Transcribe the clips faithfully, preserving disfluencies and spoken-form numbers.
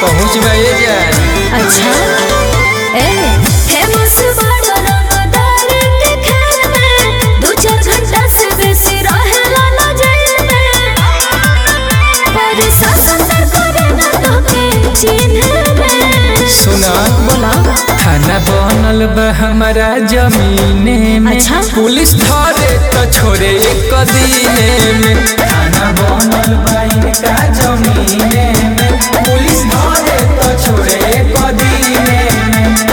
पहुँच गए जान। अच्छा ए फेमस बड़ा रंगदार के खेल में दो चार घंटा से बेसी रहेला ना जेल में पर शासन करे ना तो के चिन्ह में। सुना बोला थाना बनल बा हमारा जमीने में। अच्छा? पुलिस धरे तो छोड़े एक दिने में। थाना बनल बा इनका जमीने में। पुलिस धरे तो छोड़े एक दिने में।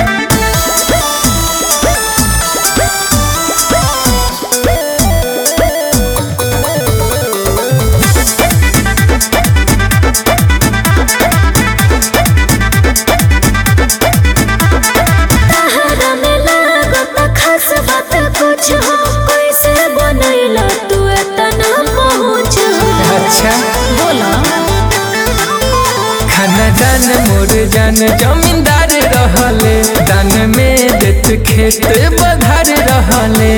तहरा में लागत खास बात कुछ हो कैसे बनैला तू इतना पहुँच हो। अच्छा बोला खाना दान मोर जान जमींदार रहले। दान में देत खेत बधार रहले।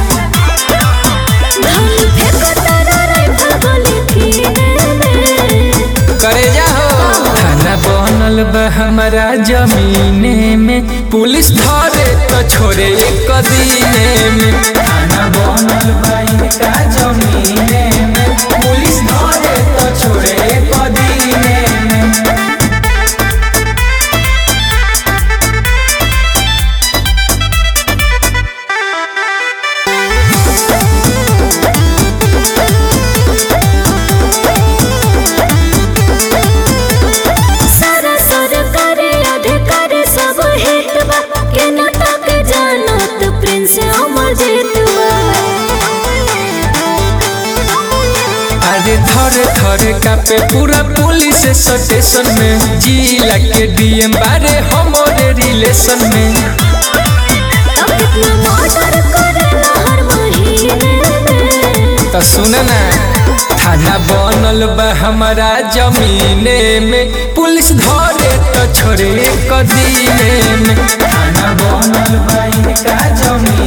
धन फेंकता रे भगोली फिरे में। करे जाओ थाना बनल बा हमारा जमीने में। पुलिस धरे तो छोड़े एक दिने में। थाना बनल बा इनका जमीने में। पुलिस धरे तो छोड़े एक दिने में। सारा सरकारी अधिकारी सब हिट बा के नाटक जानत प्रिंस अमर जेतुआ। अरे थर थर कापे पूरा पुलिस स्टेशन में। जिला के डीएम बारे हमारे रिलेशन में। तब कितना मर्डर करेला हर महीने में। तो सुन ना थाना बनल बा हमारा जमीने में। पुलिस धरे तो छोड़े एक दिने में। थाना बनल बा इनका जमीने